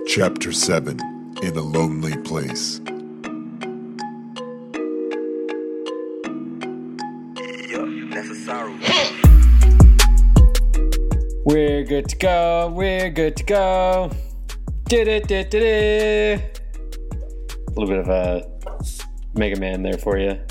Chapter 7, In a Lonely Place. We're good to go, we're good to go. A little bit of a Mega Man there for you.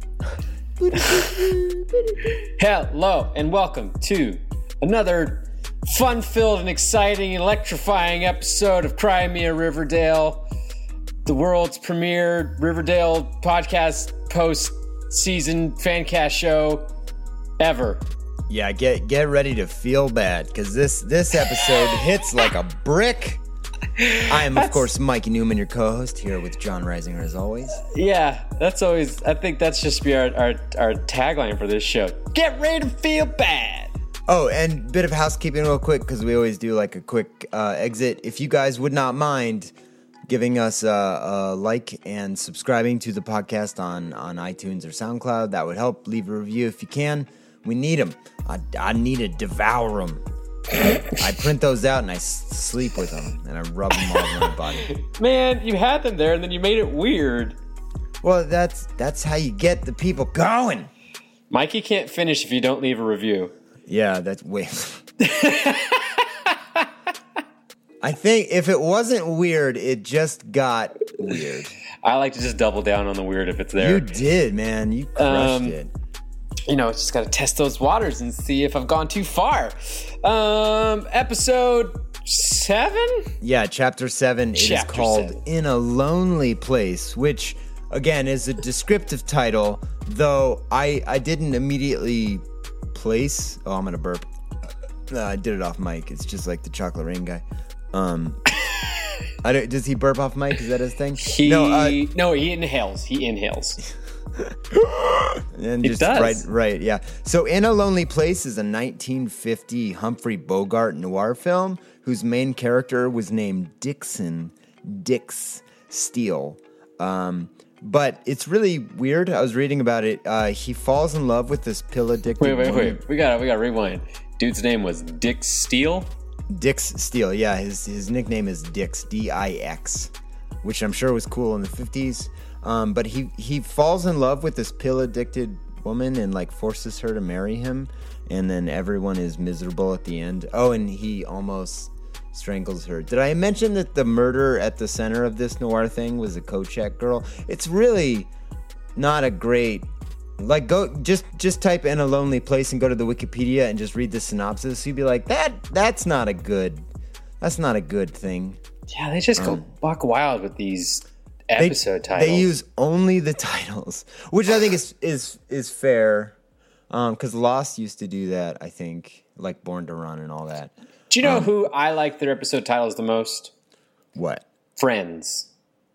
Hello, and welcome to another fun-filled and exciting, electrifying episode of Cry Me a Riverdale, the world's premier Riverdale podcast post-season fan cast show ever. Yeah, get ready to feel bad, because this episode hits like a brick. I am, of course, Mikey Newman, your co-host, here with John Reisinger, as always. Yeah, that's always, I think that's just be our tagline for this show. Get ready to feel bad. Oh, and bit of housekeeping real quick, because we always do like a quick exit. If you guys would not mind giving us a like and subscribing to the podcast on iTunes or SoundCloud, that would help. Leave a review if you can. We need them. I need to devour them. I print those out and I sleep with them and I rub them all over my body. Man, you had them there and then you made it weird. Well, that's how you get the people going. Mikey can't finish if you don't leave a review. Yeah, that's wait. I think if it wasn't weird, it just got weird. I like to just double down on the weird if it's there. You did, man. You crushed it. You know, it's just got to test those waters and see if I've gone too far. Episode 7? Yeah, chapter 7. It is called 7. In a Lonely Place, which, again, is a descriptive title, though I didn't immediately place... Oh, I'm going to burp. I did it off mic. It's just like the Chocolate Rain guy. Does he burp off mic? Is that his thing? No, he inhales. He inhales. And it just does. Right, yeah. So In a Lonely Place is a 1950 Humphrey Bogart noir film whose main character was named Dix Steele. But it's really weird. I was reading about it. He falls in love with this pill-addicted woman. Wait. We gotta rewind. Dude's name was Dick Steele? Dix Steele, yeah. His nickname is Dix, D-I-X, which I'm sure was cool in the 50s. But he falls in love with this pill-addicted woman and, like, forces her to marry him. And then everyone is miserable at the end. Oh, and he almost strangles her. Did I mention that the murder at the center of this noir thing was a Kochek girl? It's really not a great... Like, go just type In a Lonely Place and go to the Wikipedia and just read the synopsis. You'd be like, that's not a good thing. Yeah, they just go buck wild with these... episode titles. They use only the titles, which I think is fair, because Lost used to do that. I think, like Born to Run and all that. Do you know who I like their episode titles the most? What? Friends.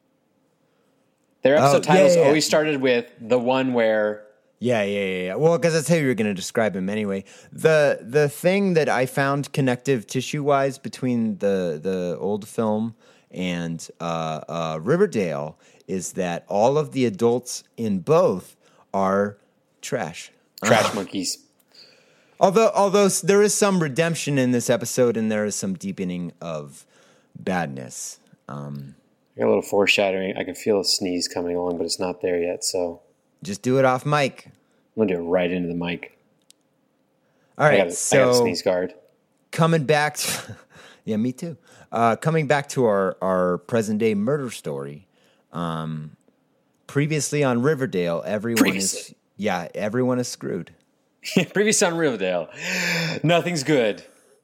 Their episode titles yeah. always started with the one where. Yeah. Well, because that's how you were going to describe him anyway. The thing that I found connective tissue wise between the old film and Riverdale is that all of the adults in both are trash monkeys. Although there is some redemption in this episode and there is some deepening of badness. I got a little foreshadowing. I can feel a sneeze coming along, but it's not there yet. So just do it off mic. I'm gonna do it right into the mic. All right, I got a sneeze guard. Coming back to, yeah, me too. Coming back to our present-day murder story, previously on Riverdale, everyone is screwed. Previously on Riverdale, nothing's good.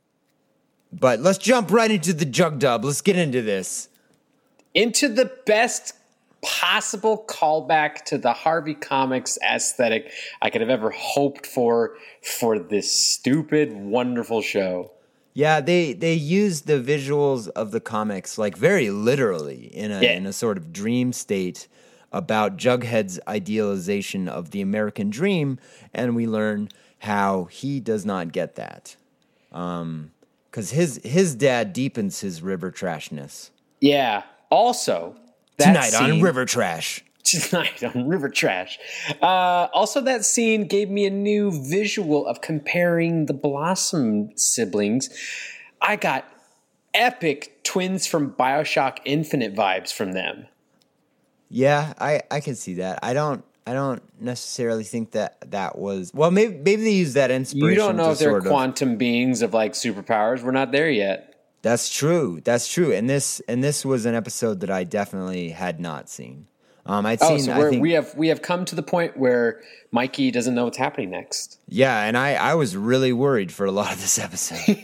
But let's jump right into the jug dub. Let's get into this. Into the best possible callback to the Harvey Comics aesthetic I could have ever hoped for this stupid, wonderful show. Yeah, they use the visuals of the comics like very literally in a sort of dream state about Jughead's idealization of the American dream, and we learn how he does not get that. Because his dad deepens his river trashness. Yeah. Also, tonight on River Trash. Tonight on River Trash. Also, that scene gave me a new visual of comparing the Blossom siblings. I got epic twins from BioShock Infinite vibes from them. Yeah, I can see that. I don't necessarily think that was, well, maybe they used that inspiration. You don't know if they're sort of, quantum beings of like superpowers. We're not there yet. That's true. And this was an episode that I definitely had not seen. I'd seen. So we have come to the point where Mikey doesn't know what's happening next. Yeah, and I was really worried for a lot of this episode.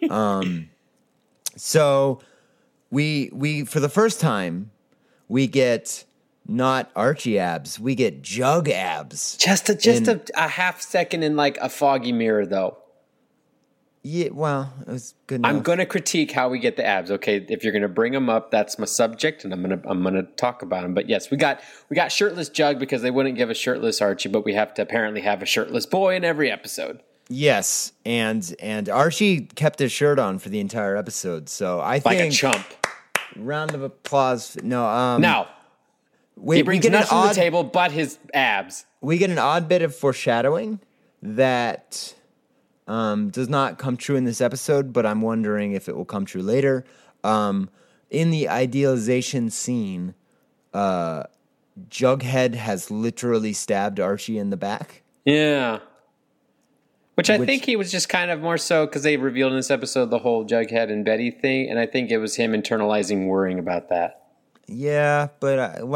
So we for the first time we get not Archie abs, we get Jug abs. Just a half second in like a foggy mirror, though. Yeah, well, it was good enough. I'm going to critique how we get the abs. Okay, if you're going to bring them up, that's my subject, and I'm going to talk about them. But yes, we got shirtless Jug because they wouldn't give a shirtless Archie, but we have to apparently have a shirtless boy in every episode. Yes, and Archie kept his shirt on for the entire episode, so I think like a chump. Round of applause. No, now he brings nothing to the table but his abs. We get an odd bit of foreshadowing that does not come true in this episode, but I'm wondering if it will come true later. In the idealization scene, Jughead has literally stabbed Archie in the back. Yeah. Which I think he was just kind of more so because they revealed in this episode the whole Jughead and Betty thing, and I think it was him internalizing worrying about that. Yeah, but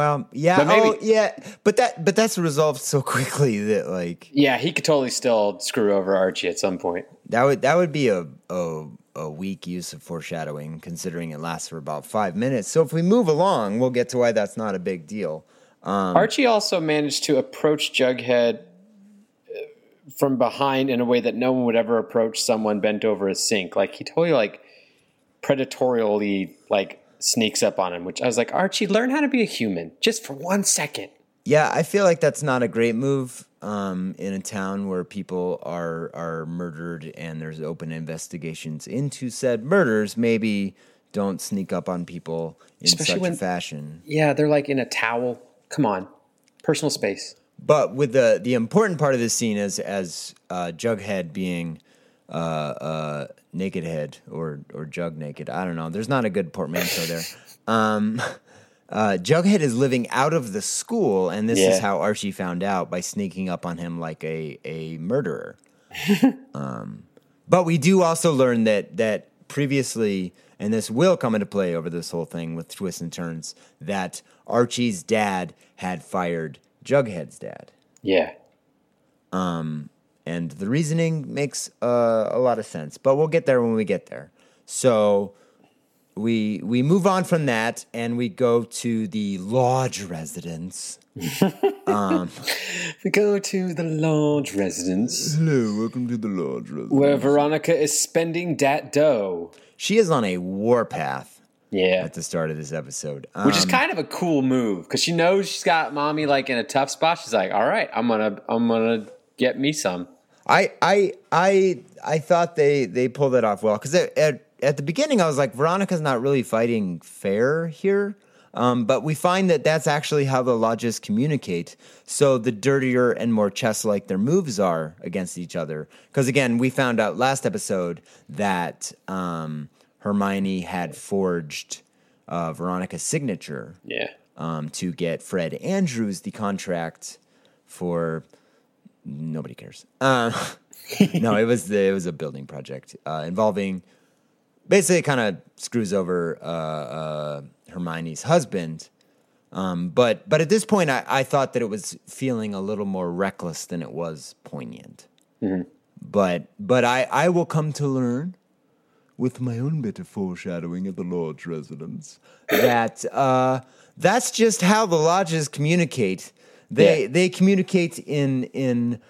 but that's resolved so quickly that like he could totally still screw over Archie at some point. That would be a weak use of foreshadowing, considering it lasts for about 5 minutes. So if we move along, we'll get to why that's not a big deal. Archie also managed to approach Jughead from behind in a way that no one would ever approach someone bent over a sink. Like he totally like predatorially like sneaks up on him, which I was like, Archie, learn how to be a human just for 1 second. Yeah, I feel like that's not a great move in a town where people are murdered and there's open investigations into said murders. Maybe don't sneak up on people in such a fashion. Yeah, they're like in a towel. Come on, personal space. But with the important part of this scene is as Jughead being Naked Head or Jug Naked. I don't know. There's not a good portmanteau there. Jughead is living out of the school, and this is how Archie found out by sneaking up on him like a murderer. But we do also learn that previously, and this will come into play over this whole thing with twists and turns, that Archie's dad had fired Jughead's dad. Yeah. And the reasoning makes a lot of sense, but we'll get there when we get there. So we move on from that, and we go to the lodge residence. We go to the lodge residence. Hello, welcome to the lodge residence. Where Veronica is spending dat dough. She is on a warpath. Yeah. At the start of this episode. Which is kind of a cool move, because she knows she's got mommy like in a tough spot. She's like, all right, I'm gonna get me some. I thought they pulled it off well, because at the beginning I was like, Veronica's not really fighting fair here, but we find that that's actually how the lodges communicate. So the dirtier and more chess-like their moves are against each other, because again, we found out last episode that Hermione had forged Veronica's signature to get Fred Andrews the contract for. Nobody cares. No, it was a building project involving. Basically, it kind of screws over Hermione's husband. But at this point, I thought that it was feeling a little more reckless than it was poignant. Mm-hmm. But I will come to learn, with my own bit of foreshadowing at the lodge residence, that that's just how the lodges communicate. They communicate in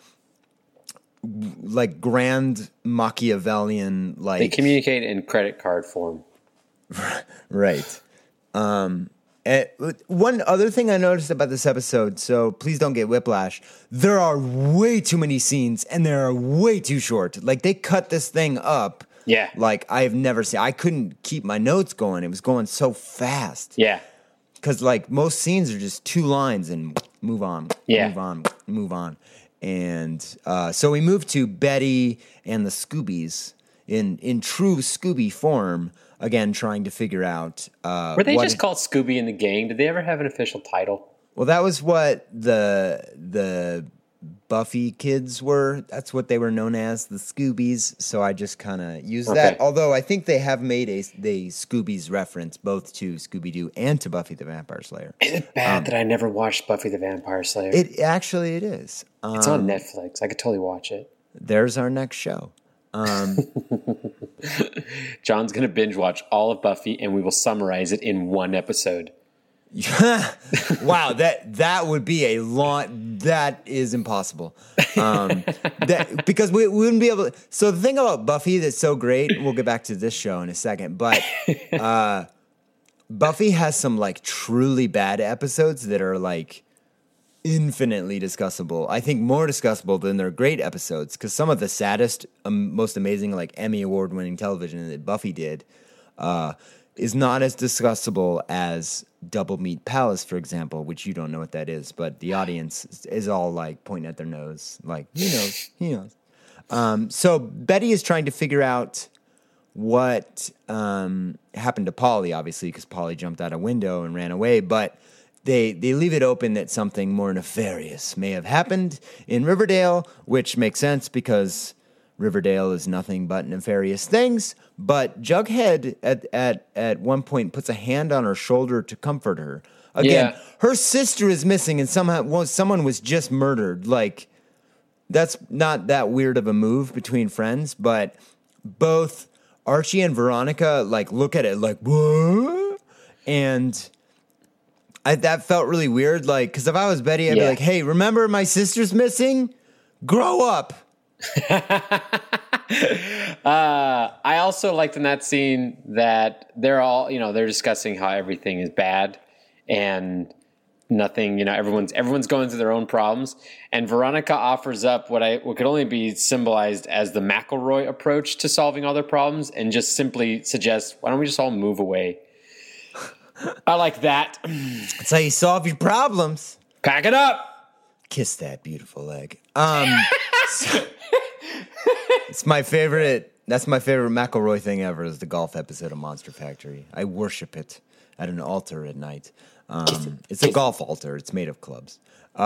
like grand Machiavellian like. They communicate in credit card form. Right. One other thing I noticed about this episode, so please don't get whiplash, there are way too many scenes and they are way too short. Like they cut this thing up. Yeah. Like I've never seen. I couldn't keep my notes going. It was going so fast. Yeah. Because like most scenes are just 2 lines and move on, move on. And so we move to Betty and the Scoobies in true Scooby form. again trying to figure out. Were they just called Scooby and the Gang? Did they ever have an official title? Well, that was what the Buffy kids were. That's what they were known as, the Scoobies. So I just kind of used that. Although I think they have made a Scoobies reference both to Scooby-Doo and to Buffy the Vampire Slayer. Is it bad that I never watched Buffy the Vampire Slayer? It is. It's on Netflix. I could totally watch it. There's our next show. John's going to binge watch all of Buffy, and we will summarize it in one episode. Wow, that would be a long. That is impossible. Because we wouldn't be able to. So the thing about Buffy that's so great, we'll get back to this show in a second, but Buffy has some like truly bad episodes that are like infinitely discussable. I think more discussable than their great episodes, because some of the saddest, most amazing, like Emmy Award winning television that Buffy did is not as discussable as Double Meat Palace, for example, which you don't know what that is, but the audience is all like pointing at their nose, like, he knows. So Betty is trying to figure out what happened to Polly, obviously, because Polly jumped out a window and ran away, but they leave it open that something more nefarious may have happened in Riverdale, which makes sense because Riverdale is nothing but nefarious things. But Jughead at one point puts a hand on her shoulder to comfort her. Again, her sister is missing, and someone was just murdered. Like, that's not that weird of a move between friends, but both Archie and Veronica like look at it like, what? And that felt really weird. Like, because if I was Betty, I'd be like, hey, remember my sister's missing? Grow up. I also liked in that scene that they're all, they're discussing how everything is bad and nothing, everyone's going through their own problems. And Veronica offers up what could only be symbolized as the McElroy approach to solving all their problems, and just simply suggests, why don't we just all move away? I like that. That's how you solve your problems. Pack it up. Kiss that beautiful leg. It's my favorite. That's my favorite McElroy thing ever, is the golf episode of Monster Factory. I worship it at an altar at night. It's a golf altar. It's made of clubs.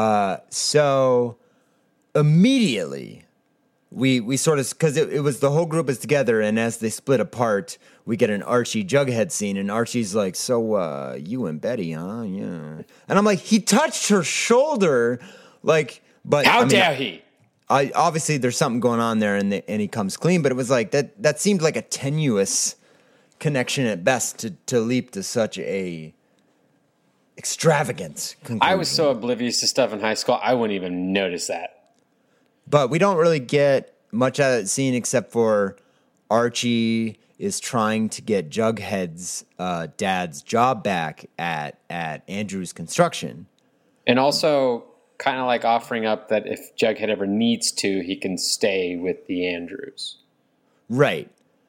So immediately we sort of, because it was the whole group is together, and as they split apart, we get an Archie Jughead scene, and Archie's like, so you and Betty, huh? Yeah. And I'm like, he touched her shoulder, like, but how dare he? Obviously, there's something going on there, and he comes clean. But it was like that seemed like a tenuous connection at best to leap to such a extravagant conclusion. I was so oblivious to stuff in high school, I wouldn't even notice that. But we don't really get much out of that scene except for Archie is trying to get Jughead's dad's job back at Andrew's construction, and also kind of like offering up that if Jughead ever needs to, he can stay with the Andrews. Right.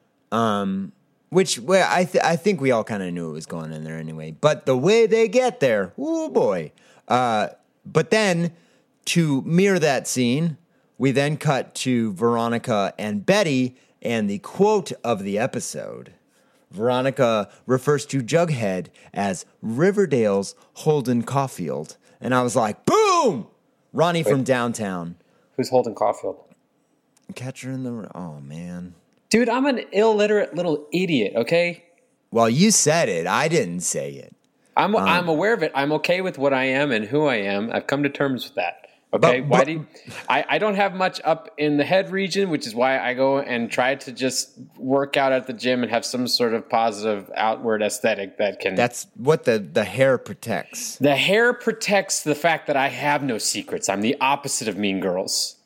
Which I think we all kind of knew it was going in there anyway. But the way they get there, oh boy. But then to mirror that scene, we then cut to Veronica and Betty, and the quote of the episode. Veronica refers to Jughead as Riverdale's Holden Caulfield. And I was like, boom! Ronnie from downtown. Who's Holden Caulfield? Catcher in the... Oh, man. Dude, I'm an illiterate little idiot, okay? Well, you said it. I didn't say it. I'm aware of it. I'm okay with what I am and who I am. I've come to terms with that. Okay, I don't have much up in the head region, which is why I go and try to just work out at the gym and have some sort of positive outward aesthetic that can... That's what the hair protects. The hair protects the fact that I have no secrets. I'm the opposite of Mean Girls.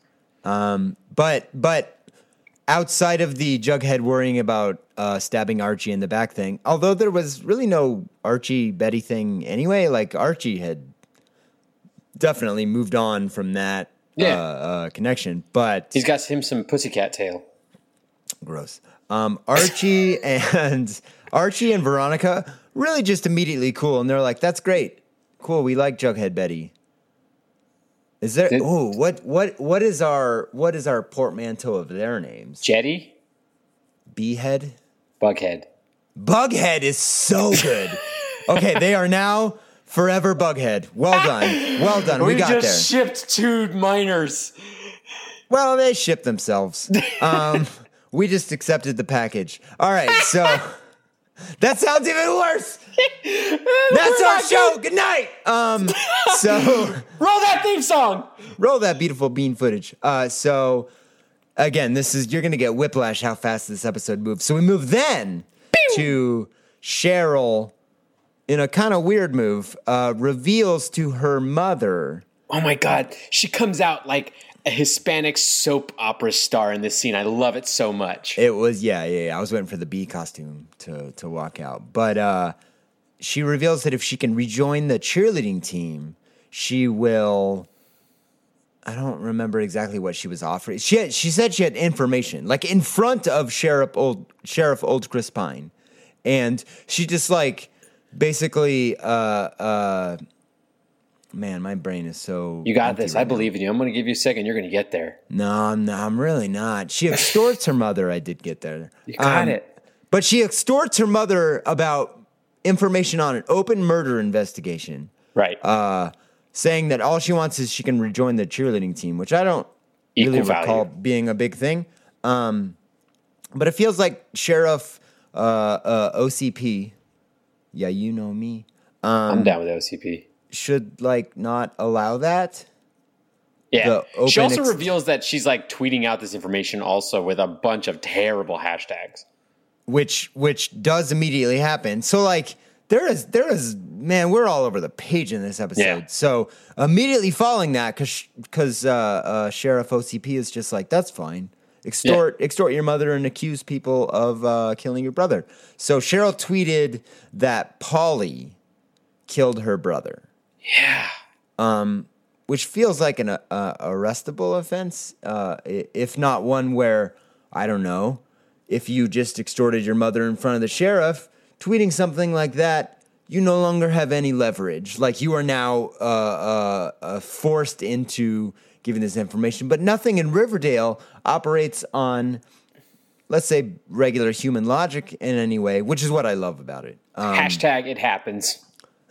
But outside of the Jughead worrying about stabbing Archie in the back thing, although there was really no Archie-Betty thing anyway, like Archie had definitely moved on from that connection, but he's got him some pussycat tail. Gross. Archie and Veronica really just immediately cool, and they're like, "That's great, cool. We like Jughead Betty." Is there? What is our portmanteau of their names? Jetty, Behead, Bughead, Bughead is so good. Okay, they are now forever Bughead. Well done. Well done. We got there. We just shipped 2 minors. Well, they shipped themselves. We just accepted the package. All right, so that sounds even worse. That's our show. Good night. So roll that theme song. Roll that beautiful bean footage. So again, you're gonna get whiplash how fast this episode moves. So we move then to Cheryl in a kind of weird move, reveals to her mother. Oh my God. She comes out like a Hispanic soap opera star in this scene. I love it so much. It was, yeah. I was waiting for the bee costume to walk out. But she reveals that if she can rejoin the cheerleading team, she will... I don't remember exactly what she was offering. She said she had information, like in front of Sheriff Old Crispine. And she just like... Basically, man, my brain is so... You got this. I believe in you. I'm going to give you a second. You're going to get there. No, I'm really not. She extorts her mother. I did get there. You got it. But she extorts her mother about information on an open murder investigation. Right. Saying that all she wants is she can rejoin the cheerleading team, which I don't really recall being a big thing. But it feels like Sheriff OCP... Yeah, you know me. I'm down with OCP. Should like not allow that. Yeah. She also reveals that she's like tweeting out this information also with a bunch of terrible hashtags. Which does immediately happen. So like there is man, we're all over the page in this episode. Yeah. So immediately following that, because Sheriff OCP is just like, that's fine. Extort your mother and accuse people of killing your brother. So Cheryl tweeted that Polly killed her brother. Yeah. Which feels like an arrestable offense, if not one where, I don't know, if you just extorted your mother in front of the sheriff, tweeting something like that, you no longer have any leverage. Like you are now forced into giving this information, but nothing in Riverdale operates on, let's say, regular human logic in any way, which is what I love about it. Hashtag it happens.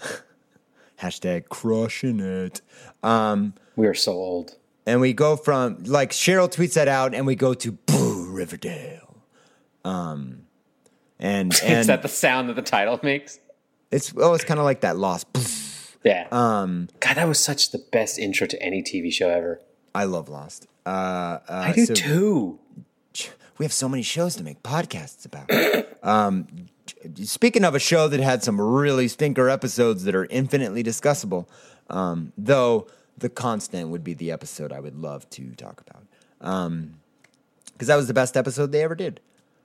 Hashtag crushing it. We are so old. And we go from, like, Cheryl tweets that out, and we go to Boo Riverdale. And is that the sound that the title makes? It's kind of like that Lost. Yeah. God, that was such the best intro to any TV show ever. I love Lost. I do too. We have so many shows to make podcasts about. Speaking of a show that had some really stinker episodes that are infinitely discussable, though The Constant would be the episode I would love to talk about. Because that was the best episode they ever did.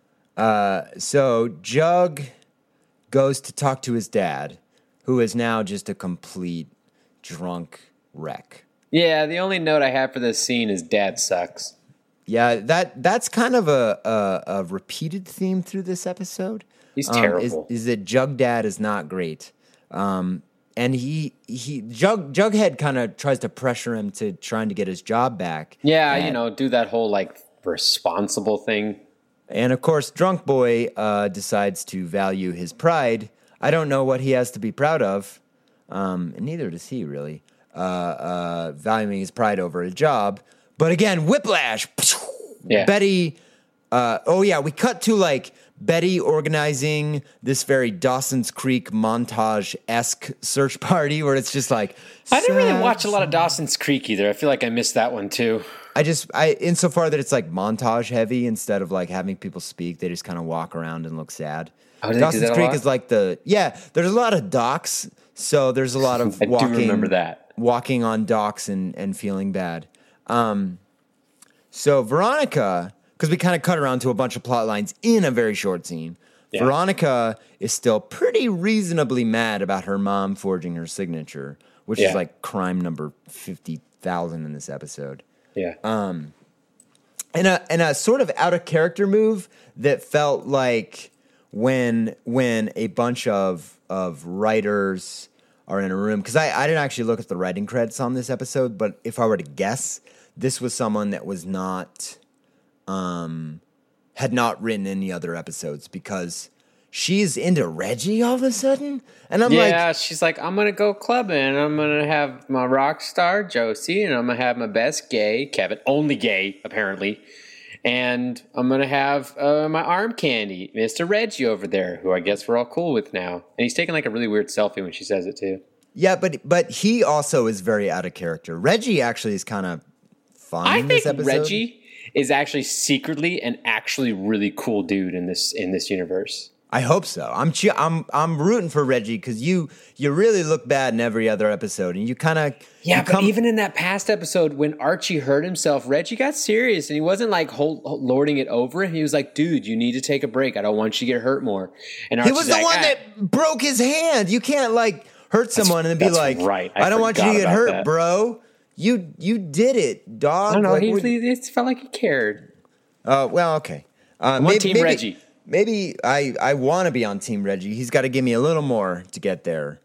So Jug goes to talk to his dad, who is now just a complete drunk wreck. Yeah, the only note I have for this scene is Dad sucks. Yeah, that's kind of a repeated theme through this episode. He's terrible. Is that Jug Dad is not great. And Jughead kind of tries to pressure him to trying to get his job back. Yeah, do that whole like responsible thing. And of course, Drunk Boy decides to value his pride. I don't know what he has to be proud of, and neither does he really. Valuing his pride over a job. But again, whiplash. Yeah. Betty. We cut to like Betty organizing this very Dawson's Creek montage-esque search party where it's just like... I didn't really watch a lot of Dawson's Creek either. I feel like I missed that one too. Insofar that it's like montage heavy instead of like having people speak, they just kind of walk around and look sad. Dawson's Creek is like there's a lot of docks, so there's a lot of I do remember that. Walking on docks and feeling bad. So Veronica, because we kind of cut around to a bunch of plot lines in a very short scene, yeah. Veronica is still pretty reasonably mad about her mom forging her signature, which is like crime number 50,000 in this episode. Yeah. And a sort of out of character move that felt like when a bunch of writers are in a room, because I didn't actually look at the writing credits on this episode, but if I were to guess, this was someone that was not had not written any other episodes, because she's into Reggie all of a sudden, and I'm Yeah, like, she's like, I'm gonna go clubbing. I'm gonna have my rock star Josie, and I'm gonna have my best gay Kevin, only gay apparently, and I'm gonna have my arm candy, Mr. Reggie over there, who I guess we're all cool with now. And he's taking like a really weird selfie when she says it too. yeah, but he also is very out of character. Reggie actually is kind of fun. I in this think episode. Reggie is actually secretly an actually really cool dude in this universe. I hope so. I'm rooting for Reggie because you really look bad in every other episode, and you kind of But even in that past episode when Archie hurt himself, Reggie got serious and he wasn't like lording it over. He was like, "Dude, you need to take a break. I don't want you to get hurt more." And he Archie's was the like, one that broke his hand. You can't like hurt someone and be that's like, right. I don't want you to forgot get about hurt, that. bro. You did it, dog. I don't know. Like, It felt like he cared. well, okay. Team Reggie. Maybe I want to be on Team Reggie. He's got to give me a little more to get there.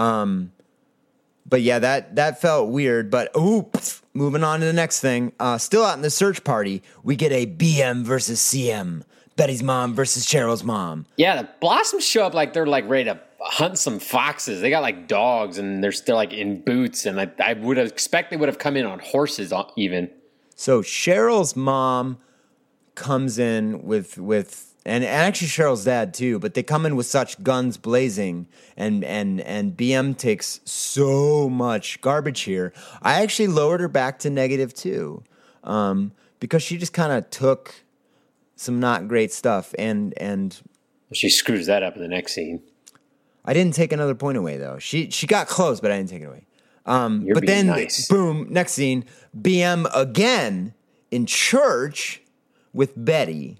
But yeah, that felt weird. But moving on to the next thing. Still out in the search party, we get a BM versus CM. Betty's mom versus Cheryl's mom. Yeah, the Blossoms show up like they're like ready to hunt some foxes. They got like dogs and they're still like in boots. And I would have expect they would have come in on horses even. So Cheryl's mom comes in with and actually Cheryl's dad too, but they come in with such guns blazing, and BM takes so much garbage here. I actually lowered her back to -2, because she just kind of took some not great stuff, and She screws that up in the next scene. I didn't take another point away though. She got close, but I didn't take it away. You're But being then nice. boom, next scene, BM again in church with Betty.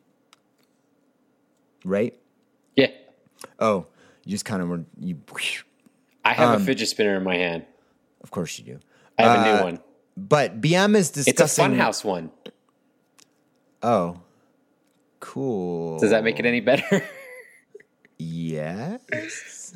Right? Yeah. Oh, you just kind of were you. I have a fidget spinner in my hand. Of course you do. I have a new one. But BM is It's a discussing. Funhouse one. Oh, cool. Does that make it any better? Yes.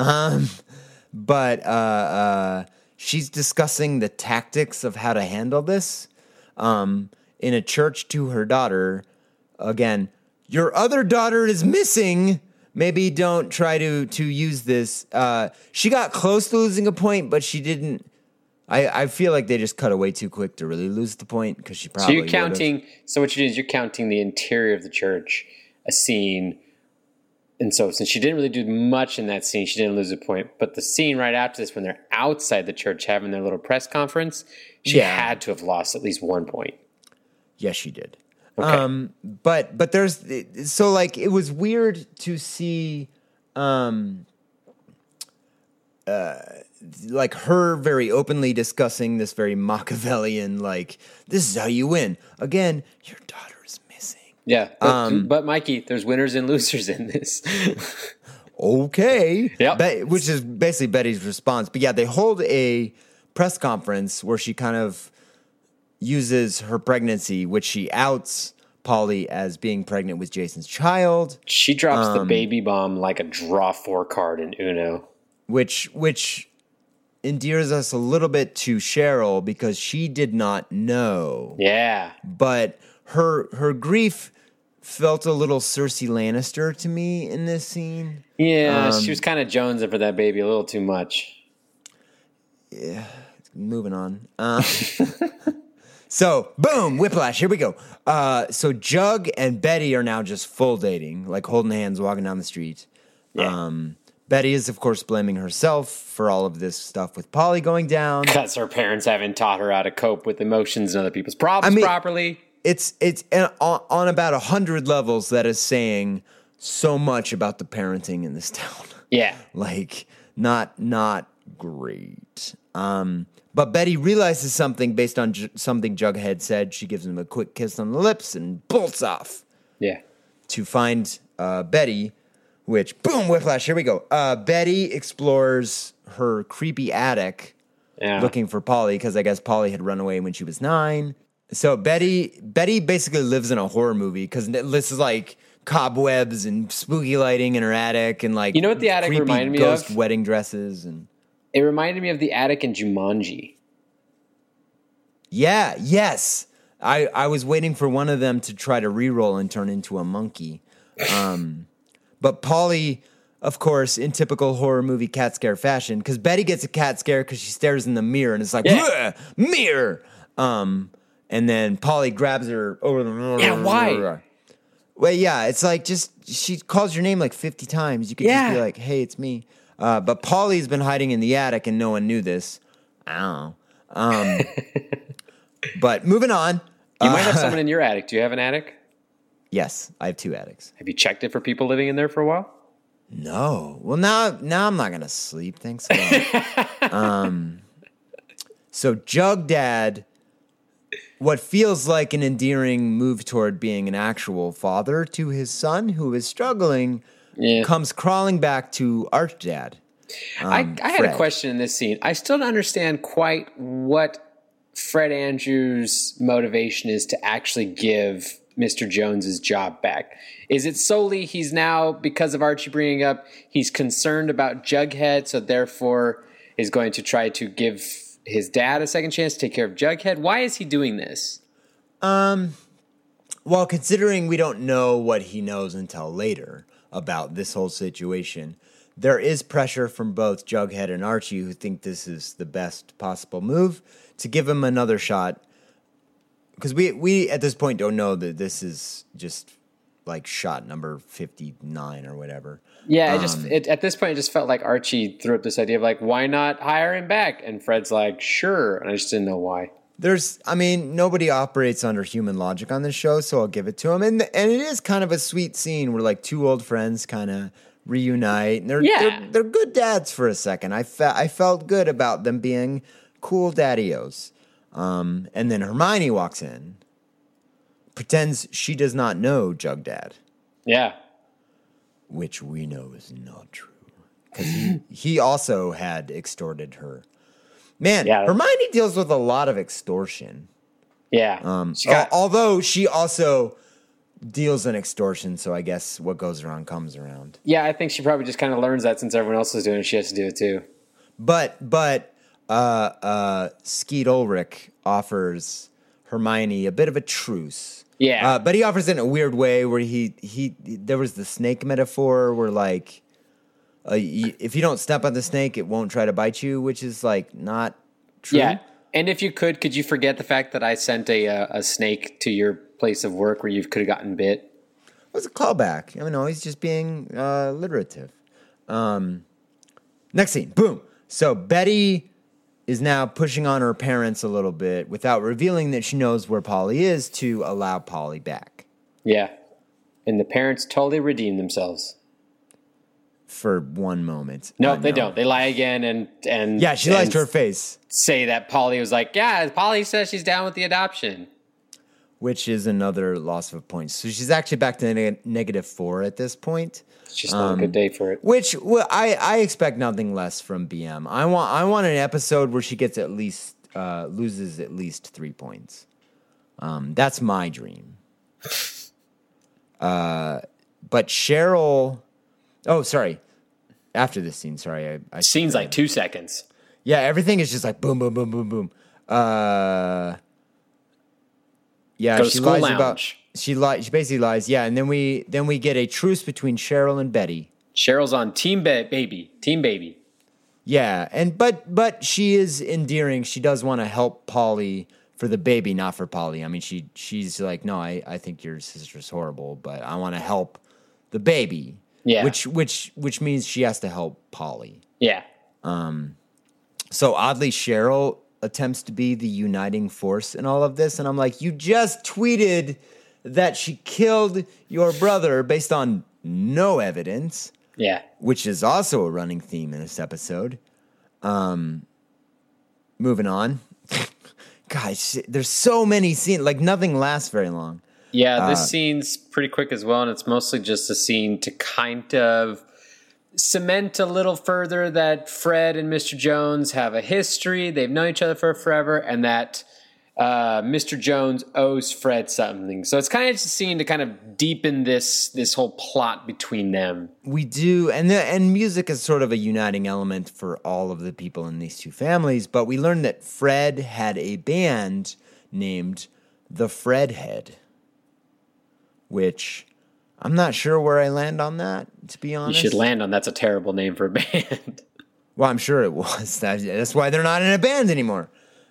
But she's discussing the tactics of how to handle this. In a church to her daughter. Again, your other daughter is missing. Maybe don't try to use this. She got close to losing a point, but she didn't. I feel like they just cut away too quick to really lose the point because she probably. So you're counting. So what you do is you're counting the interior of the church, a scene, and so since she didn't really do much in that scene, she didn't lose a point. But the scene right after this, when they're outside the church having their little press conference, she had to have lost at least 1 point. Yes, she did. Okay. But there's so like it was weird to see like her very openly discussing this very Machiavellian, like, this is how you win. Again, your daughter is missing. Yeah, but Mikey, there's winners and losers in this. Okay. Yep. Which is basically Betty's response. But yeah, they hold a press conference where she kind of uses her pregnancy, which she outs Polly as being pregnant with Jason's child. She drops the baby bomb like a draw 4 card in Uno. Which endears us a little bit to Cheryl because she did not know. Yeah. But her grief felt a little Cersei Lannister to me in this scene. Yeah, she was kind of jonesing for that baby a little too much. Yeah, moving on. So, boom, whiplash, here we go. So Jug and Betty are now just full dating, like holding hands, walking down the street. Yeah. Betty is, of course, blaming herself for all of this stuff with Polly going down. Because her parents haven't taught her how to cope with emotions and other people's problems properly. It's on about 100 levels that is saying so much about the parenting in this town. Yeah. Like, not great. But Betty realizes something based on something Jughead said. She gives him a quick kiss on the lips and bolts off. Yeah. To find Betty, which, boom, whiplash, here we go. Betty explores her creepy attic looking for Polly, because I guess Polly had run away when she was 9. So Betty basically lives in a horror movie, because this is like cobwebs and spooky lighting in her attic, and like, you know what the attic creepy reminded me ghost of? wedding dresses. And It reminded me of the attic in Jumanji. yeah, yes. I was waiting for one of them to try to re-roll and turn into a monkey. But Polly, of course, in typical horror movie cat scare fashion, because Betty gets a cat scare because she stares in the mirror and it's like, mirror. And then Polly grabs her over the. Yeah, why? Well, yeah, it's like she calls your name like 50 times. You could just be like, hey, it's me. But Polly's been hiding in the attic and no one knew this. I don't know. But moving on. You might have someone in your attic. Do you have an attic? Yes, I have 2 attics. Have you checked it for people living in there for a while? No. Well, now I'm not going to sleep. Thanks a lot. So Jug Dad, what feels like an endearing move toward being an actual father to his son who is struggling, comes crawling back to Arch Dad. I had a question in this scene. I still don't understand quite what Fred Andrews' motivation is to actually give Mr. Jones's job back. Is it solely he's now, because of Archie bringing up, he's concerned about Jughead, so therefore is going to try to give his dad a second chance to take care of Jughead? Why is he doing this? Well, considering we don't know what he knows until later about this whole situation, there is pressure from both Jughead and Archie, who think this is the best possible move, to give him another shot. Because we at this point don't know that this is just like shot number 59 or whatever. Yeah, at this point it just felt like Archie threw up this idea of like, why not hire him back? And Fred's like, sure. And I just didn't know why. Nobody operates under human logic on this show, so I'll give it to him. And it is kind of a sweet scene where like 2 old friends kind of reunite. And they're good dads for a second. I felt good about them being cool daddy-os. And then Hermione walks in, pretends she does not know Jug Dad. Yeah. Which we know is not true. Because he also had extorted her. Man, Hermione deals with a lot of extortion. Yeah. Although she also deals in extortion, so I guess what goes around comes around. Yeah, I think she probably just kind of learns that since everyone else is doing it, she has to do it too. But Skeet Ulrich offers Hermione a bit of a truce. Yeah. But he offers it in a weird way where there was the snake metaphor where like, if you don't step on the snake, it won't try to bite you, which is like not true. Yeah. And if you could you forget the fact that I sent a snake to your place of work where you could have gotten bit? It was a callback. I mean, no, he's just being alliterative. Next scene. Boom. So Betty is now pushing on her parents a little bit without revealing that she knows where Polly is to allow Polly back. Yeah. And the parents totally redeem themselves. For one moment. No, they don't. They lie again and yeah, she lies to her face. Say that Polly was like, yeah, Polly says she's down with the adoption. Which is another loss of points. So she's actually back to -4 at this point. It's just not a good day for it. Which I expect nothing less from BM. I want an episode where she gets at least loses at least 3 points. That's my dream. But Cheryl. Oh, sorry. After this scene, sorry. Scene's like 2 seconds. Yeah, everything is just like boom, boom, boom, boom, boom. Yeah, Go to she school lies lounge. about. She basically lies. Yeah, and then we get a truce between Cheryl and Betty. Cheryl's on Team Baby. Yeah, but she is endearing. She does want to help Polly for the baby, not for Polly. I mean, she's like, no, I think your sister's horrible, but I want to help the baby. Yeah, which means she has to help Polly. Yeah. So oddly, Cheryl attempts to be the uniting force in all of this, and I'm like, you just tweeted that she killed your brother based on no evidence. Yeah. Which is also a running theme in this episode. Moving on. Guys, there's so many scenes. Like, nothing lasts very long. Yeah, this scene's pretty quick as well, and it's mostly just a scene to kind of cement a little further that Fred and Mr. Jones have a history. They've known each other for forever, and that Mr. Jones owes Fred something. So it's kind of just a scene to kind of deepen this whole plot between them. We do, and music is sort of a uniting element for all of the people in these two families, but we learned that Fred had a band named The Fredhead, which I'm not sure where I land on that, to be You honest. should land on that's a terrible name for a band. Well, I'm sure it was. That's why they're not in a band anymore.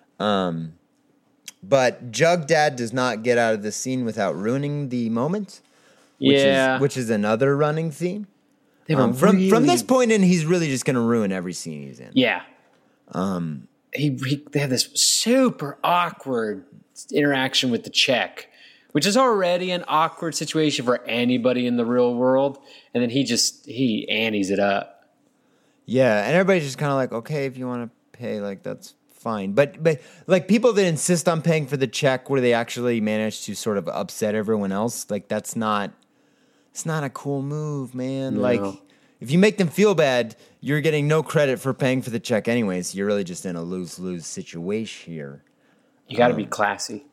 But Jug Dad does not get out of the scene without ruining the moment. Which is another running theme. From this point in, he's really just going to ruin every scene he's in. Yeah. They have this super awkward interaction with the Czech, which is already an awkward situation for anybody in the real world. And then he antes it up. Yeah, and everybody's just kind of like, okay, if you want to pay, like, that's fine. But like people that insist on paying for the check where they actually manage to sort of upset everyone else, like it's not a cool move, man. No. Like if you make them feel bad, you're getting no credit for paying for the check anyways. You're really just in a lose-lose situation here. You got to be classy.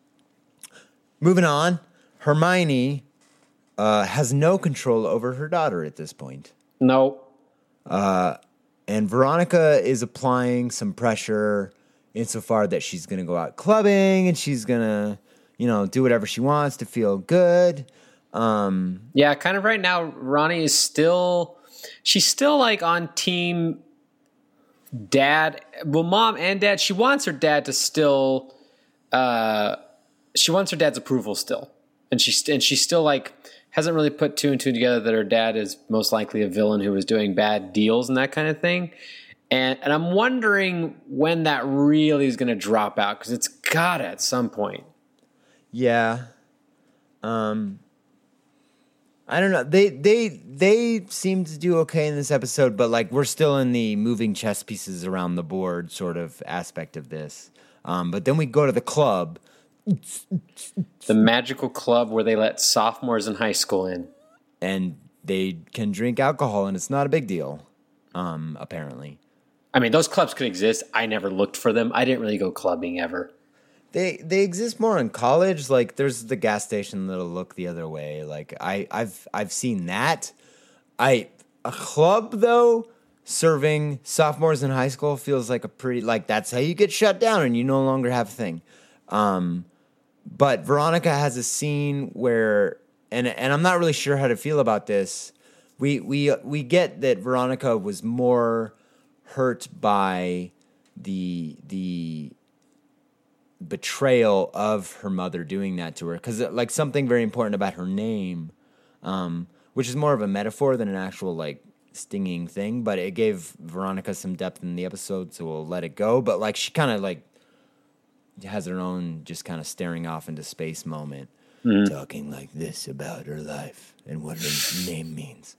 Moving on, Hermione has no control over her daughter at this point. Nope. And Veronica is applying some pressure insofar that she's going to go out clubbing and she's going to, do whatever she wants to feel good. Yeah, kind of right now, Ronnie is she's still like on team dad. Well, mom and dad, she wants her dad to still, she wants her dad's approval still. And she still like hasn't really put two and two together that her dad is most likely a villain who was doing bad deals and that kind of thing. And I'm wondering when that really is going to drop out because it's got to at some point. Yeah. I don't know. They seem to do okay in this episode, but like we're still in the moving chess pieces around the board sort of aspect of this. But then we go to the club. The magical club where they let sophomores in high school in. And they can drink alcohol, and it's not a big deal, apparently. I mean, those clubs could exist. I never looked for them. I didn't really go clubbing ever. They exist more in college. Like, there's the gas station that'll look the other way. Like, I've seen that. A club, though, serving sophomores in high school feels like a pretty, like, that's how you get shut down and you no longer have a thing. But Veronica has a scene where, and I'm not really sure how to feel about this. We get that Veronica was more hurt by the betrayal of her mother doing that to her, because like something very important about her name, which is more of a metaphor than an actual like stinging thing, but it gave Veronica some depth in the episode, so we'll let it go. But like she kind of like has her own just kind of staring off into space moment, talking like this about her life and what her name means.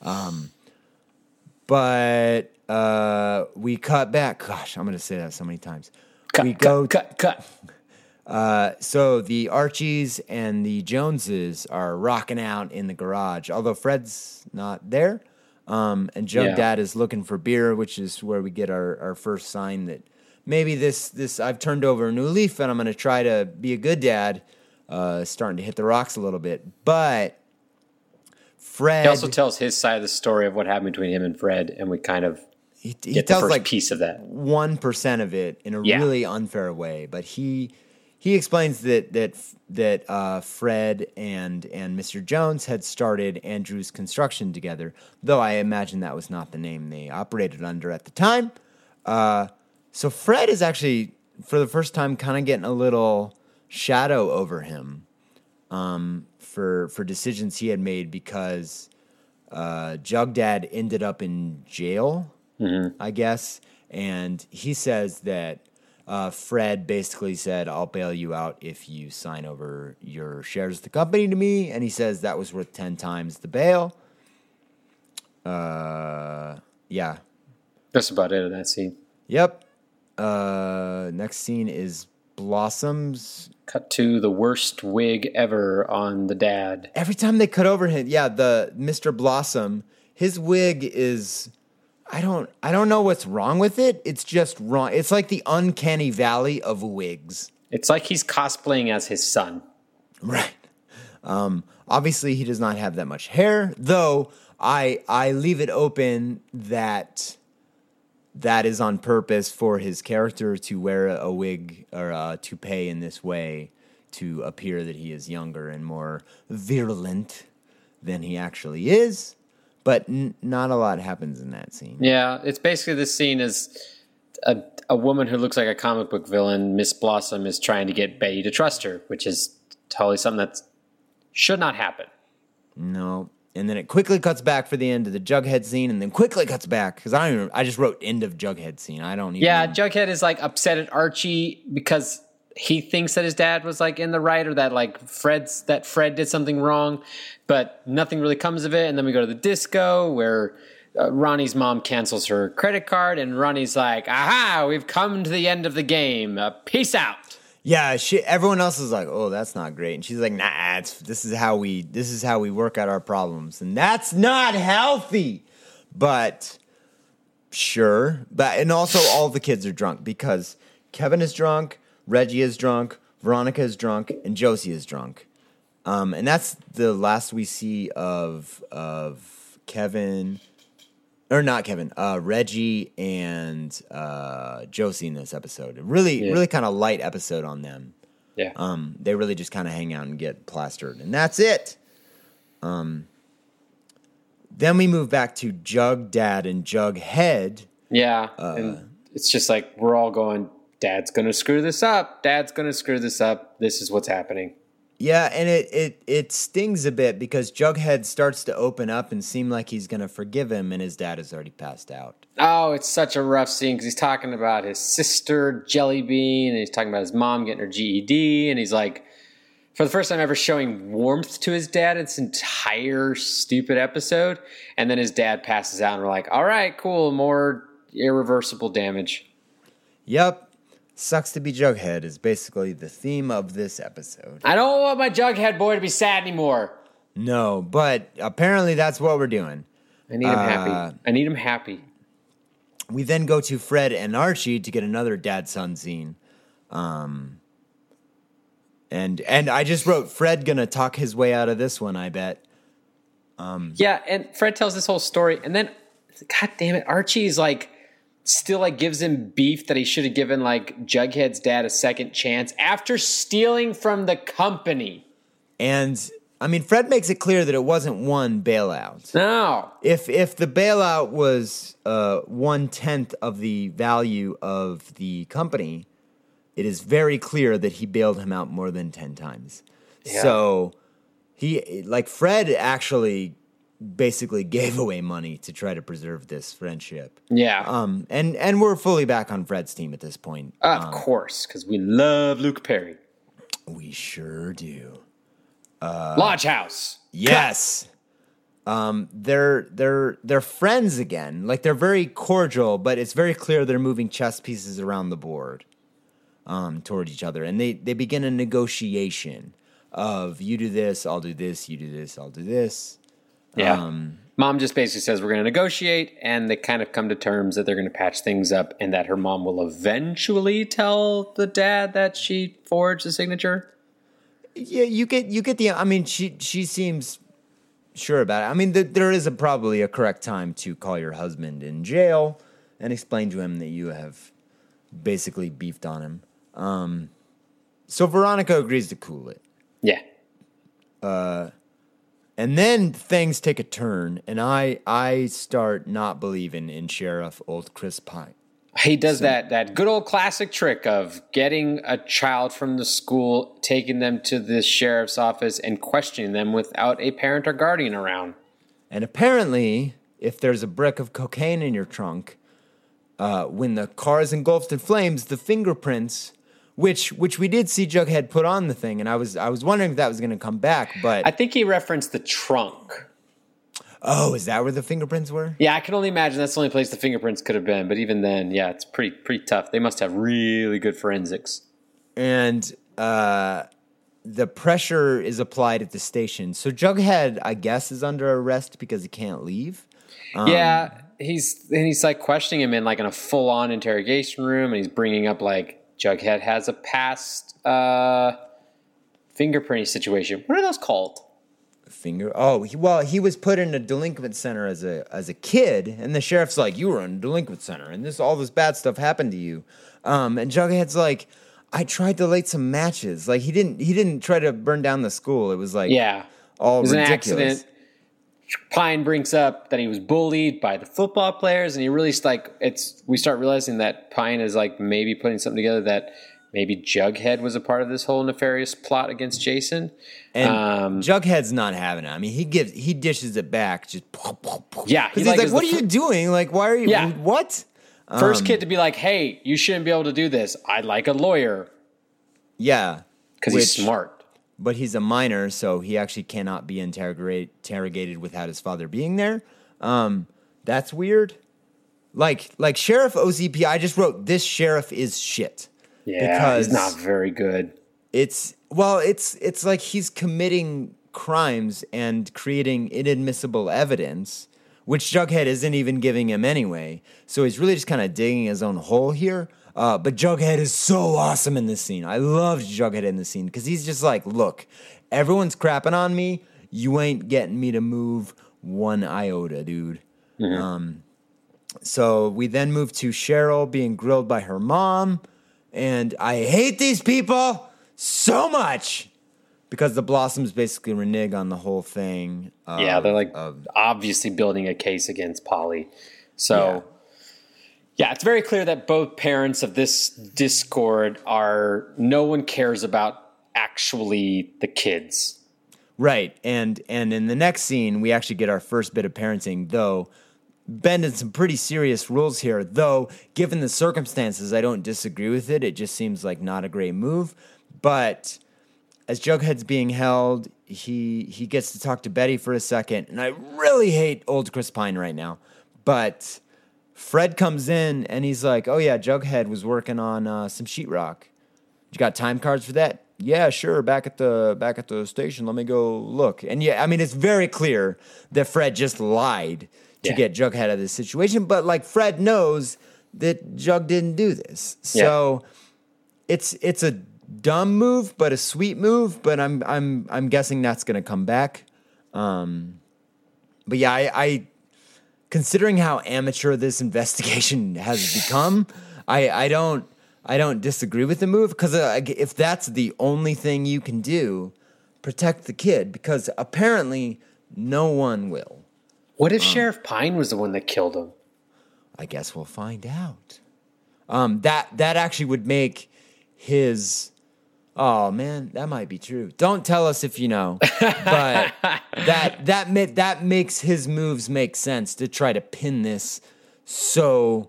But we cut back. Gosh, I'm going to say that so many times. Cut. So the Archies and the Joneses are rocking out in the garage, although Fred's not there. And Jug Dad is looking for beer, which is where we get our first sign that maybe this I've turned over a new leaf and I'm going to try to be a good dad, starting to hit the rocks a little bit. But Fred... He also tells his side of the story of what happened between him and Fred, and we kind of he get tells the first like piece of that. 1% of it in a really unfair way. But he explains that Fred and Mr. Jones had started Andrew's Construction together, though I imagine that was not the name they operated under at the time. So Fred is actually, for the first time, kind of getting a little shadow over him for decisions he had made because Jug Dad ended up in jail, I guess. And he says that Fred basically said, I'll bail you out if you sign over your shares of the company to me. And he says that was worth 10 times the bail. Yeah. That's about it of that scene. Yep. Next scene is Blossom's. Cut to the worst wig ever on the dad. Every time they cut over him, the Mr. Blossom, his wig is, I don't know what's wrong with it. It's just wrong. It's like the uncanny valley of wigs. It's like he's cosplaying as his son. Right. Obviously he does not have that much hair, though I leave it open that is on purpose for his character to wear a wig or a toupee in this way to appear that he is younger and more virulent than he actually is. But not a lot happens in that scene. Yeah, it's basically this scene is a woman who looks like a comic book villain, Miss Blossom, is trying to get Betty to trust her, which is totally something that should not happen. No. And then it quickly cuts back for the end of the Jughead scene, and then quickly cuts back because I just wrote end of Jughead scene. I don't even. Yeah, Jughead is like upset at Archie because he thinks that his dad was like in the right, or that like Fred did something wrong, but nothing really comes of it. And then we go to the disco where Ronnie's mom cancels her credit card, and Ronnie's like, "Aha, we've come to the end of the game. Peace out." Yeah, everyone else is like, "Oh, that's not great," and she's like, "Nah, this is how we work out our problems, and that's not healthy." But sure, and also all the kids are drunk because Kevin is drunk, Reggie is drunk, Veronica is drunk, and Josie is drunk, and that's the last we see of Kevin. Or not Kevin, Reggie and Josie in this episode. Really kind of light episode on them. Yeah. They really just kind of hang out and get plastered. And that's it. Then we move back to Jug Dad and Jughead. Yeah. And it's just like we're all going, Dad's going to screw this up. Dad's going to screw this up. This is what's happening. Yeah, and it stings a bit because Jughead starts to open up and seem like he's going to forgive him, and his dad has already passed out. Oh, it's such a rough scene because he's talking about his sister, Jellybean, and he's talking about his mom getting her GED, and he's like, for the first time ever, showing warmth to his dad in this entire stupid episode, and then his dad passes out, and we're like, all right, cool, more irreversible damage. Yep. Sucks to be Jughead is basically the theme of this episode. I don't want my Jughead boy to be sad anymore. No, but apparently that's what we're doing. I need him happy. I need him happy. We then go to Fred and Archie to get another dad-son scene. And I just wrote Fred gonna talk his way out of this one, I bet. Yeah, and Fred tells this whole story, and then, God damn it, Archie's like, still like gives him beef that he should have given like Jughead's dad a second chance after stealing from the company. And I mean, Fred makes it clear that it wasn't one bailout. No. If the bailout was 1/10 of the value of the company, it is very clear that he bailed him out more than 10 times. Yeah. So Fred actually basically gave away money to try to preserve this friendship. Yeah. And we're fully back on Fred's team at this point. Of course, because we love Luke Perry. We sure do. Lodge House. Yes. They're friends again. Like, they're very cordial, but it's very clear they're moving chess pieces around the board toward each other. And they begin a negotiation of, you do this, I'll do this, you do this, I'll do this. Yeah. Mom just basically says we're going to negotiate, and they kind of come to terms that they're going to patch things up, and that her mom will eventually tell the dad that she forged the signature. Yeah, you get the. I mean, she seems sure about it. I mean, there is probably a correct time to call your husband in jail and explain to him that you have basically beefed on him. So Veronica agrees to cool it. Yeah. And then things take a turn, and I start not believing in Sheriff Old Chris Pine. He does that good old classic trick of getting a child from the school, taking them to the sheriff's office, and questioning them without a parent or guardian around. And apparently, if there's a brick of cocaine in your trunk, when the car is engulfed in flames, the fingerprints, which we did see Jughead put on the thing, and I was wondering if that was going to come back, but I think he referenced the trunk. Oh, is that where the fingerprints were? Yeah, I can only imagine that's the only place the fingerprints could have been. But even then, yeah, it's pretty tough. They must have really good forensics. And the pressure is applied at the station. So Jughead, I guess, is under arrest because he can't leave. Yeah, he's like questioning him in like in a full-on interrogation room, and he's bringing up like Jughead has a past fingerprinting situation. What are those called? He was put in a delinquent center as a kid, and the sheriff's like, you were in a delinquent center, and all this bad stuff happened to you. And Jughead's like, I tried to light some matches. Like he didn't try to burn down the school. It was like all ridiculous. An accident. Pine brings up that he was bullied by the football players, and he really we start realizing that Pine is like maybe putting something together that maybe Jughead was a part of this whole nefarious plot against Jason. And Jughead's not having it. I mean, he dishes it back just yeah. Because he's like, "What are you doing? Like, why are you? Yeah. What?" First kid to be like, "Hey, you shouldn't be able to do this. I'd like a lawyer." Yeah, because he's smart. But he's a minor, so he actually cannot be interrogated without his father being there. That's weird. Like Sheriff OCP, I just wrote, this sheriff is shit. Yeah, because he's not very good. It's like he's committing crimes and creating inadmissible evidence, which Jughead isn't even giving him anyway. So he's really just kind of digging his own hole here. But Jughead is so awesome in this scene. I loved Jughead in this scene because he's just like, look, everyone's crapping on me. You ain't getting me to move one iota, dude. Mm-hmm. So we then move to Cheryl being grilled by her mom. And I hate these people so much because the Blossoms basically renege on the whole thing. Yeah, they're like obviously building a case against Polly. So... Yeah, it's very clear that both parents of this discord no one cares about actually the kids. Right. And in the next scene, we actually get our first bit of parenting, though bending some pretty serious rules here. Though, given the circumstances, I don't disagree with it. It just seems like not a great move. But as Jughead's being held, he gets to talk to Betty for a second. And I really hate old Chris Pine right now. But... Fred comes in and he's like, "Oh yeah, Jughead was working on some sheetrock. You got time cards for that?" "Yeah, sure. Back at the station. Let me go look." And yeah, I mean, it's very clear that Fred just lied to get Jughead out of this situation. But like, Fred knows that Jug didn't do this, so it's a dumb move, but a sweet move. But I'm guessing that's gonna come back. But yeah, I considering how amateur this investigation has become, I don't disagree with the move because if that's the only thing you can do, protect the kid because apparently no one will. What if Sheriff Pine was the one that killed him? I guess we'll find out. That actually would make his. Oh man, that might be true. Don't tell us if you know, but that makes his moves make sense to try to pin this. So,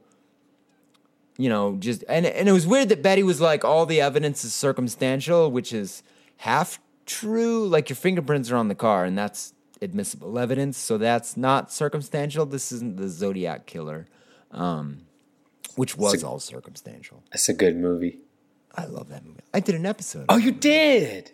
just and it was weird that Betty was like, all the evidence is circumstantial, which is half true. Like your fingerprints are on the car, and that's admissible evidence, so that's not circumstantial. This isn't the Zodiac killer, which was all circumstantial. That's a good movie. I love that movie. I did an episode. Oh, you did?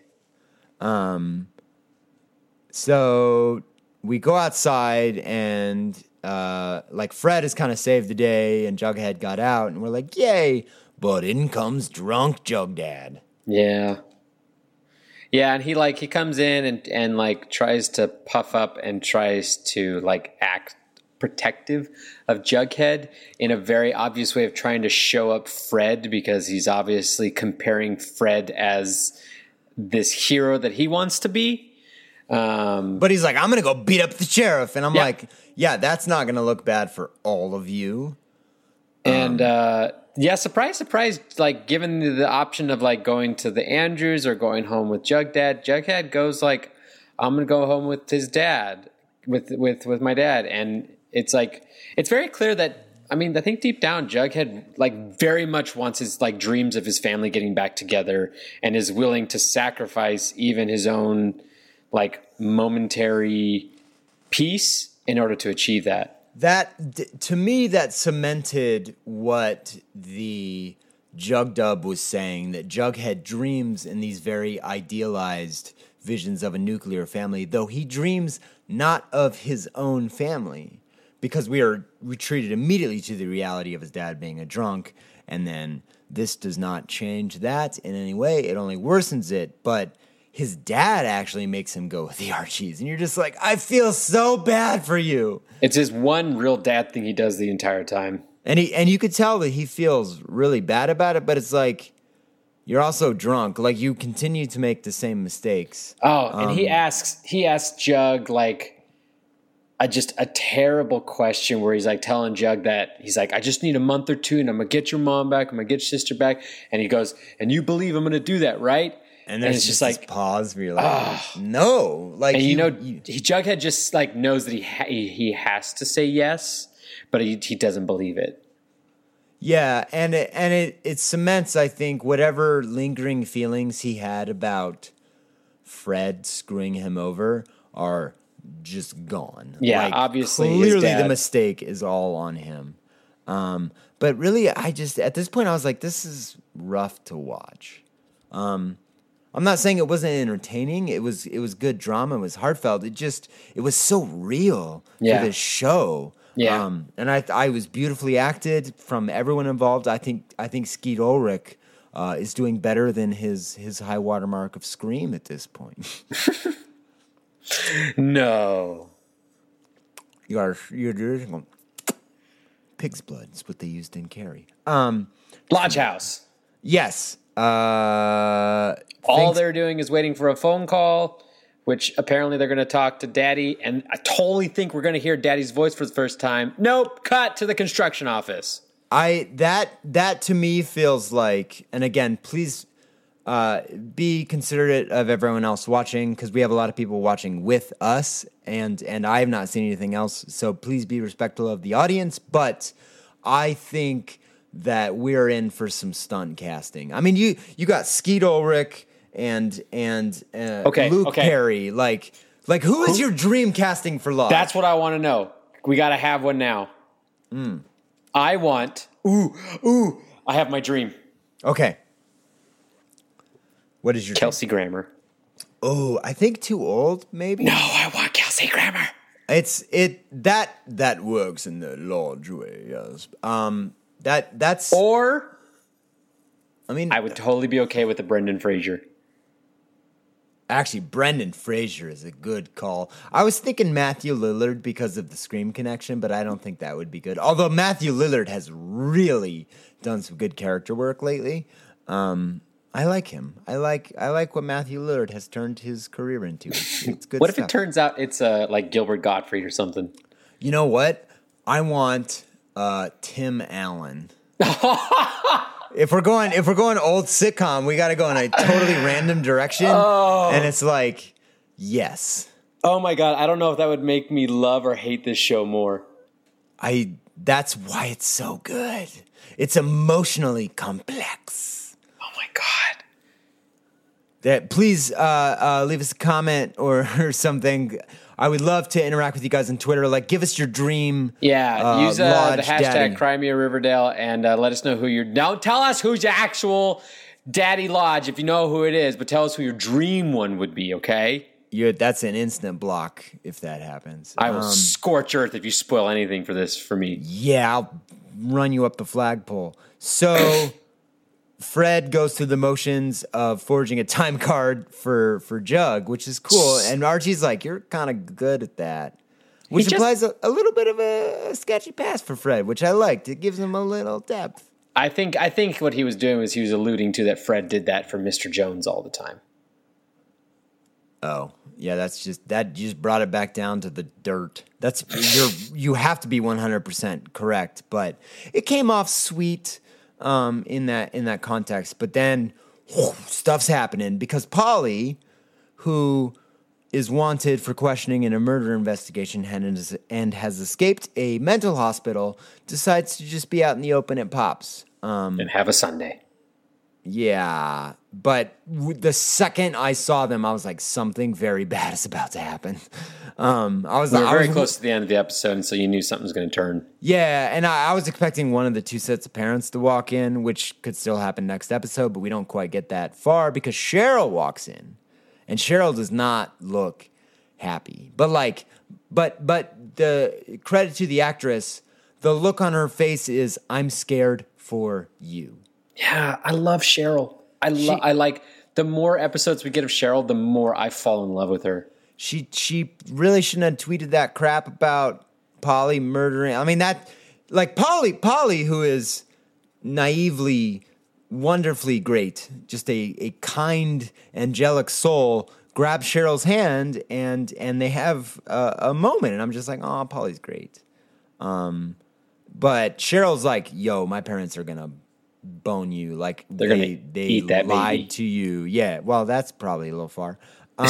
So we go outside and Fred has kind of saved the day and Jughead got out and we're like, yay. But in comes drunk Jugdad. Yeah. Yeah, and he comes in and tries to puff up and tries to act protective of Jughead in a very obvious way of trying to show up Fred because he's obviously comparing Fred as this hero that he wants to be. But he's like, I'm going to go beat up the sheriff. And I'm like, yeah, that's not going to look bad for all of you. And surprise, surprise, given the option of going to the Andrews or going home with Jughead goes I'm going to go home with his dad, with my dad. And it's very clear that, I think deep down Jughead very much wants his dreams of his family getting back together and is willing to sacrifice even his own momentary peace in order to achieve that. That to me, that cemented what the Jug Dub was saying, that Jughead dreams in these very idealized visions of a nuclear family, though he dreams not of his own family. Because we are retreated immediately to the reality of his dad being a drunk, and then this does not change that in any way. It only worsens it, but his dad actually makes him go with the Archies, and you're just like, I feel so bad for you. It's his one real dad thing he does the entire time. And you could tell that he feels really bad about it, but it's you're also drunk. You continue to make the same mistakes. Oh, and he asks Jug, a terrible question where he's like telling Jug that he's like, I just need a month or two and I'm going to get your mom back. I'm going to get your sister back. And he goes, and you believe I'm going to do that, right? And there's just like this pause where you're like, no. Like, and Jughead just like knows that he has to say yes, but he doesn't believe it. Yeah, and it cements, I think, whatever lingering feelings he had about Fred screwing him over are just gone. Yeah, like, obviously. Clearly the mistake is all on him. But really, at this point, I was like, this is rough to watch. I'm not saying it wasn't entertaining. It was good drama. It was heartfelt. It was so real for this show. Yeah. And I was beautifully acted from everyone involved. I think Skeet Ulrich is doing better than his high watermark of Scream at this point. No. You're pig's blood is what they used in Carrie. Lodge House. Yes. All they're doing is waiting for a phone call, which apparently they're going to talk to Daddy, and I totally think we're going to hear Daddy's voice for the first time. Nope, cut to the construction office. That to me feels like, and again, please be considerate of everyone else watching, because we have a lot of people watching with us, and I have not seen anything else, so please be respectful of the audience, but I think that we're in for some stunt casting. I mean, you got Skeet Ulrich and Luke Perry. Like who is your dream casting for Lodge? That's what I want to know. We got to have one now. I want. I have my dream. Okay. What is your Kelsey Grammer? Oh, I think too old, maybe. No, I want Kelsey Grammer. That works in the Lodge way. Yes. That's or. I mean, I would totally be okay with the Brendan Fraser. Actually, Brendan Fraser is a good call. I was thinking Matthew Lillard because of the Scream connection, but I don't think that would be good. Although Matthew Lillard has really done some good character work lately. I like him. I like what Matthew Lillard has turned his career into. It's good What stuff. if it turns out it's like Gilbert Gottfried or something? You know what? I want Tim Allen. If we're going old sitcom, we got to go in a totally random direction, and it's like, yes. Oh my God, I don't know if that would make me love or hate this show more. That's why it's so good. It's emotionally complex. Oh my God. That please leave us a comment or something. I would love to interact with you guys on Twitter. Like, give us your dream. Yeah, use the hashtag Daddy. Crimea Riverdale and let us know who your. Don't tell us who's your actual Daddy Lodge if you know who it is, but tell us who your dream one would be. Okay. That's an instant block if that happens. I will scorch earth if you spoil anything for me. Yeah, I'll run you up the flagpole. So. Fred goes through the motions of forging a time card for Jug, which is cool. And Archie's like, you're kind of good at that. Which implies a little bit of a sketchy past for Fred, which I liked. It gives him a little depth. I think what he was doing was he was alluding to that Fred did that for Mr. Jones all the time. Oh, yeah, that just brought it back down to the dirt. You have to be 100% correct, but it came off sweet. In that context, but then stuff's happening because Polly, who is wanted for questioning in a murder investigation and has escaped a mental hospital, decides to just be out in the open at Pop's and have a Sunday. Yeah, but the second I saw them, I was like, something very bad is about to happen. We were very close to the end of the episode, and so you knew something was going to turn. Yeah, and I was expecting one of the two sets of parents to walk in, which could still happen next episode, but we don't quite get that far because Cheryl walks in, and Cheryl does not look happy. But the credit to the actress, the look on her face is, I'm scared for you. Yeah, I love Cheryl. I like the more episodes we get of Cheryl, the more I fall in love with her. She really shouldn't have tweeted that crap about Polly murdering. I mean, that like Polly, who is naively wonderfully great, just a kind, angelic soul, grabs Cheryl's hand and they have a moment, and I'm just like, oh, Polly's great. But Cheryl's like, yo, my parents are gonna bone you, like they eat that lied baby to you. Yeah, well, that's probably a little far.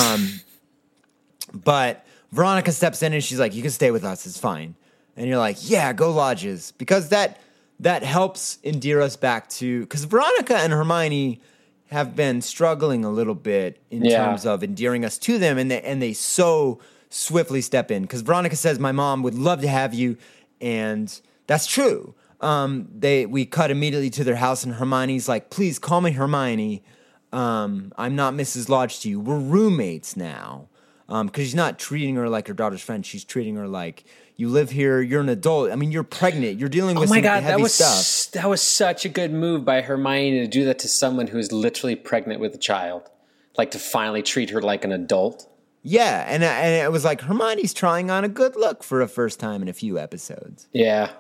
But Veronica steps in and she's like, you can stay with us, it's fine. And you're like, yeah, go Lodges, because that helps endear us back to, because Veronica and Hermione have been struggling a little bit in terms of endearing us to them, and they so swiftly step in, because Veronica says, my mom would love to have you, and that's true. We cut immediately to their house, and Hermione's like, please call me Hermione. I'm not Mrs. Lodge to you. We're roommates now. Because she's not treating her like her daughter's friend. She's treating her like, you live here, you're an adult. I mean, you're pregnant. You're dealing with some heavy stuff. That was such a good move by Hermione to do that to someone who's literally pregnant with a child. Like, to finally treat her like an adult. Yeah, and it was like, Hermione's trying on a good look for a first time in a few episodes. Yeah.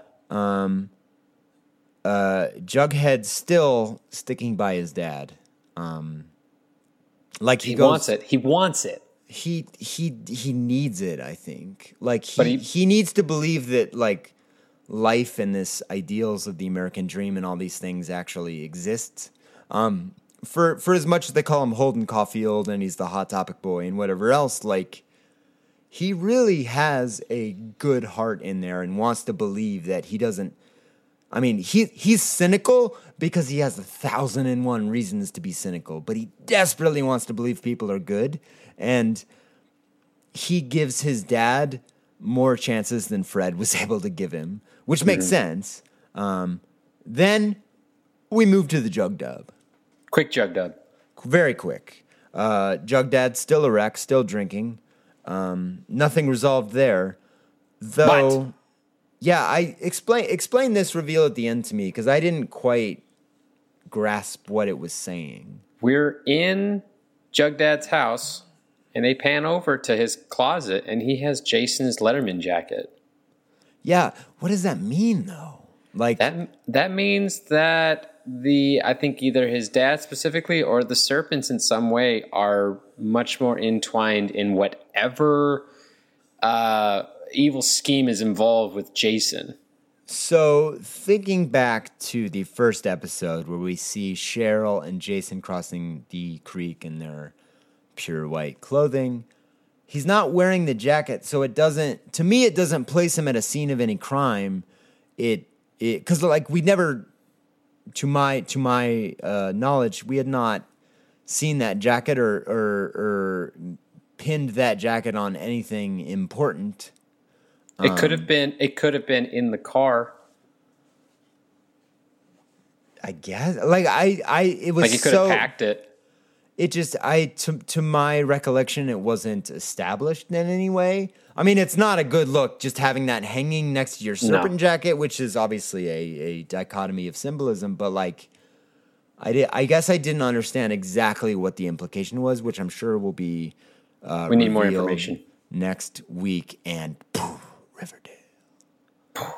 Jughead's still sticking by his dad. Like he wants it. He wants it. He needs it, I think. Like he needs to believe that like life and this ideals of the American dream and all these things actually exist. For as much as they call him Holden Caulfield and he's the Hot Topic boy and whatever else, like he really has a good heart in there and wants to believe that he doesn't. I mean, he's cynical because he has 1,001 reasons to be cynical, but he desperately wants to believe people are good, and he gives his dad more chances than Fred was able to give him, which makes sense. Then we move to the Jug Dub. Quick Jug Dub. Very quick. Jug Dad's still a wreck, still drinking. Nothing resolved there, though. What? Yeah, I explain this reveal at the end to me because I didn't quite grasp what it was saying. We're in Jug Dad's house, and they pan over to his closet, and he has Jason's Letterman jacket. Yeah, what does that mean though? Like that means that I think either his dad specifically or the serpents in some way are much more entwined in whatever evil scheme is involved with Jason. So thinking back to the first episode where we see Cheryl and Jason crossing the creek in their pure white clothing, he's not wearing the jacket, so it doesn't place him at a scene of any crime. Because like we never, to my knowledge, we had not seen that jacket or pinned that jacket on anything important. It could have been in the car. I guess. Like it was like he could have packed it. It just to my recollection, it wasn't established in any way. I mean, it's not a good look just having that hanging next to your serpent jacket, which is obviously a dichotomy of symbolism. But like, I guess I didn't understand exactly what the implication was, which I'm sure will be. We need more information next week, and poof, Riverdale. Poof.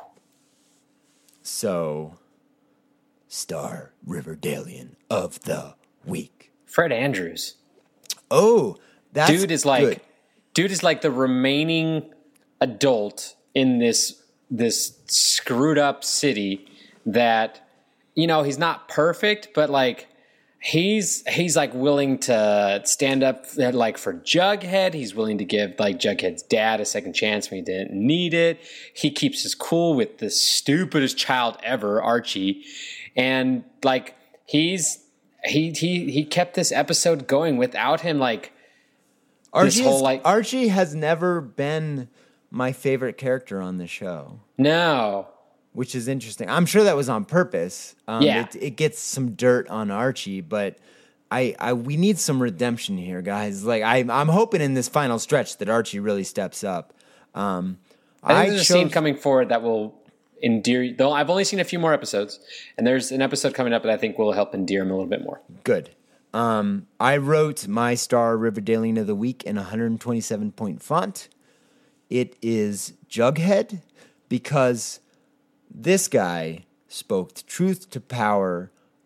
So, star Riverdalian of the week, Fred Andrews. Oh, that's dude is like the remaining adult in this screwed up city that, you know, he's not perfect, but like he's like willing to stand up like for Jughead. He's willing to give like Jughead's dad a second chance when he didn't need it. He keeps his cool with the stupidest child ever, Archie. And like he kept this episode going without him. Like Archie has never been my favorite character on the show. No. Which is interesting. I'm sure that was on purpose. It gets some dirt on Archie, but we need some redemption here, guys. Like I'm hoping in this final stretch that Archie really steps up. I think there's a scene coming forward that will endear you. Though I've only seen a few more episodes, and there's an episode coming up that I think will help endear him a little bit more. Good. I wrote my star Riverdalian of the week in 127-point font. It is Jughead, because this guy spoke truth to power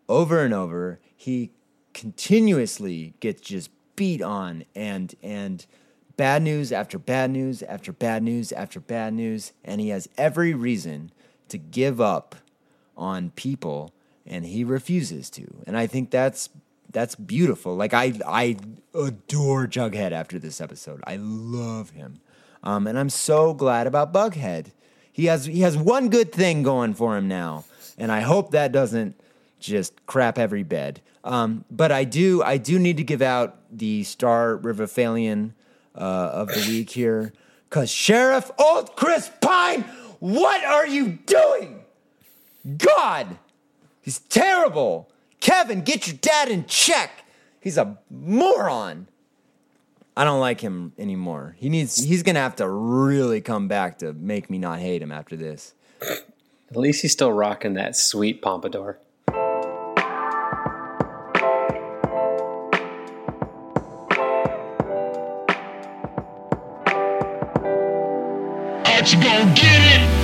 over and over. He continuously gets just beat on, and bad news after bad news after bad news after bad news, and he has every reason to give up on people, and he refuses to. And I think that's beautiful. Like, I adore Jughead after this episode. I love him. And I'm so glad about Bughead. He has one good thing going for him now, and I hope that doesn't just crap every bed. But I do need to give out the Star Riverphalian of the week here, because Sheriff Old Chris Pine, what are you doing? God, he's terrible. Kevin, get your dad in check. He's a moron. I don't like him anymore. He's going to have to really come back to make me not hate him after this. At least he's still rocking that sweet pompadour. Aren't you gonna get it?